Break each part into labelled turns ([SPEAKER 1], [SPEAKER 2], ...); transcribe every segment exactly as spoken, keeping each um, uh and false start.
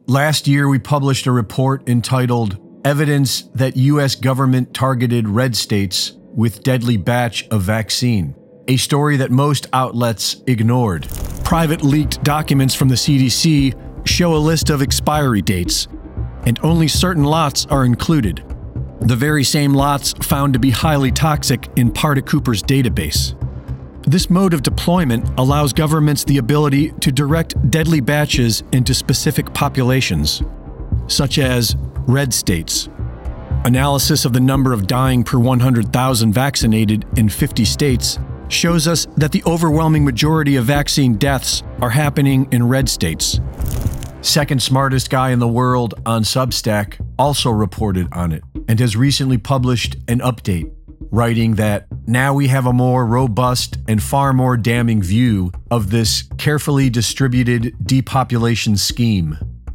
[SPEAKER 1] Last year, we published a report entitled Evidence that U S Government Targeted Red States with Deadly Batch of Vaccine, a story that most outlets ignored. Private leaked documents from the C D C show a list of expiry dates, and only certain lots are included. The very same lots found to be highly toxic in Parda Cooper's database. This mode of deployment allows governments the ability to direct deadly batches into specific populations, such as red states. Analysis of the number of dying per one hundred thousand vaccinated in fifty states shows us that the overwhelming majority of vaccine deaths are happening in red states. Second smartest guy in the world on Substack also reported on it and has recently published an update, writing that now we have a more robust and far more damning view of this carefully distributed depopulation scheme.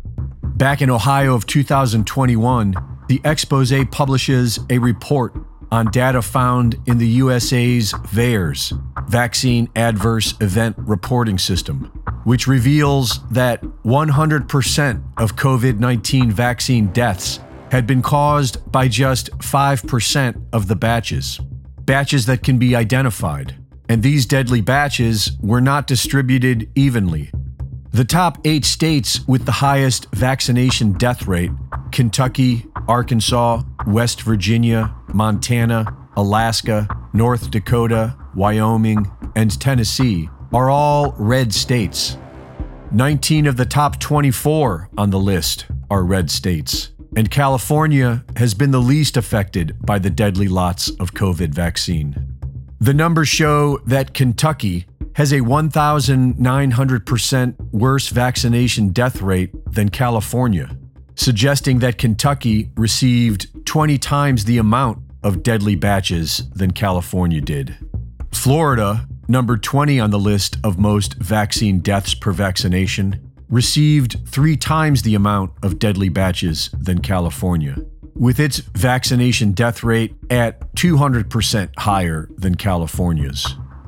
[SPEAKER 1] Back in Ohio of two thousand twenty-one, the expose publishes a report on data found in the U S A's VAERS, Vaccine Adverse Event Reporting System, which reveals that one hundred percent of COVID nineteen vaccine deaths had been caused by just five percent of the batches, batches that can be identified, and these deadly batches were not distributed evenly. The top eight states with the highest vaccination death rate, Kentucky, Arkansas, West Virginia, Montana, Alaska, North Dakota, Wyoming, and Tennessee, are all red states. nineteen of the top twenty-four on the list are red states, and California has been the least affected by the deadly lots of COVID vaccine. The numbers show that Kentucky has a one thousand nine hundred percent worse vaccination death rate than California, suggesting that Kentucky received twenty times the amount of deadly batches than California did. Florida, number twenty on the list of most vaccine deaths per vaccination, received three times the amount of deadly batches than California, with its vaccination death rate at two hundred percent higher than California's.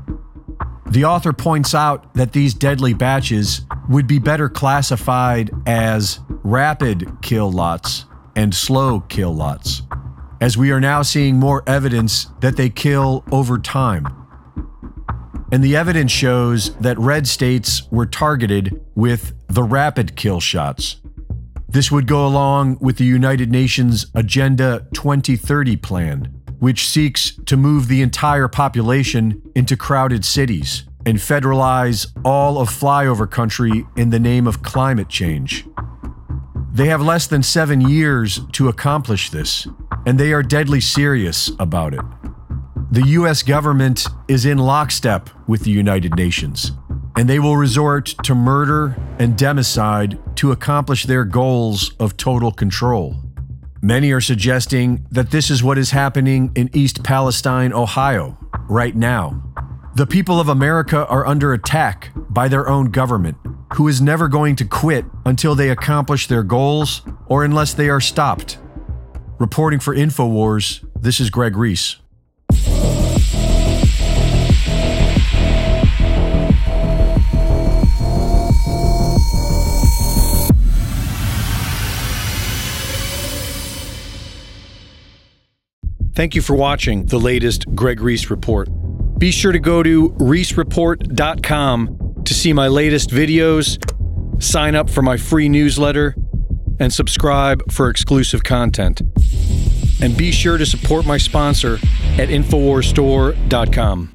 [SPEAKER 1] The author points out that these deadly batches would be better classified as rapid kill lots and slow kill lots, as we are now seeing more evidence that they kill over time. And the evidence shows that red states were targeted with the rapid kill shots. This would go along with the United Nations Agenda twenty thirty plan, which seeks to move the entire population into crowded cities and federalize all of flyover country in the name of climate change. They have less than seven years to accomplish this, and they are deadly serious about it. The U S government is in lockstep with the United Nations, and they will resort to murder and democide to accomplish their goals of total control. Many are suggesting that this is what is happening in East Palestine, Ohio, right now. The people of America are under attack by their own government, who is never going to quit until they accomplish their goals or unless they are stopped. Reporting for InfoWars, this is Greg Reese. Thank you for watching the latest Greg Reese Report. Be sure to go to reese report dot com to see my latest videos, sign up for my free newsletter, and subscribe for exclusive content. And be sure to support my sponsor at infowars store dot com.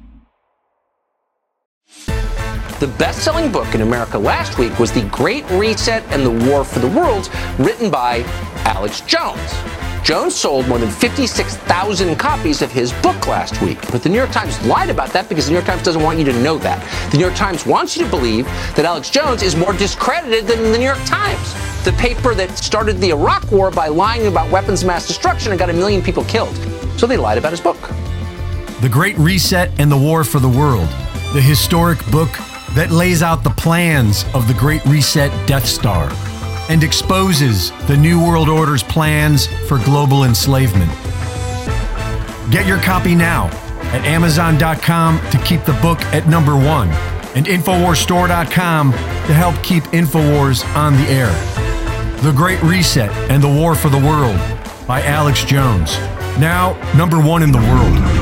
[SPEAKER 2] The best-selling book in America last week was The Great Reset and the War for the World, written by Alex Jones. Jones sold more than fifty-six thousand copies of his book last week. But the New York Times lied about that because the New York Times doesn't want you to know that. The New York Times wants you to believe that Alex Jones is more discredited than the New York Times, the paper that started the Iraq War by lying about weapons of mass destruction and got a million people killed. So they lied about his book.
[SPEAKER 1] The Great Reset and the War for the World, the historic book that lays out the plans of the Great Reset Death Star and exposes the New World Order's plans for global enslavement. Get your copy now at amazon dot com to keep the book at number one and infowars store dot com to help keep InfoWars on the air. The Great Reset and the War for the World by Alex Jones. Now, number one in the world.